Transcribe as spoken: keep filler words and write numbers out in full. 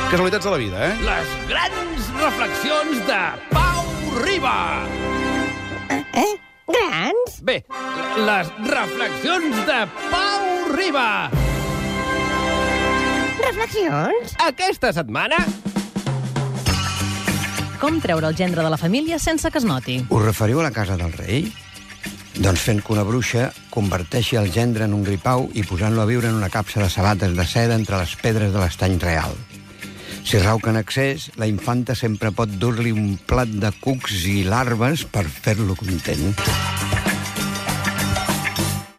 Casualitats de la vida, eh? Les grans reflexions de Pau Riba. Eh? Grans? Bé, les reflexions de Pau Riba. Reflexions? Aquesta setmana... Com treure el gendre de la família sense que es noti? Us referiu a la casa del rei? Doncs fent que una bruixa converteixi el gendre en un gripau i posant-lo a viure en una capsa de sabates de seda entre les pedres de l'estany real. Si rauca en excés, la infanta sempre pot dur-li un plat de cucs i larves per fer-lo content.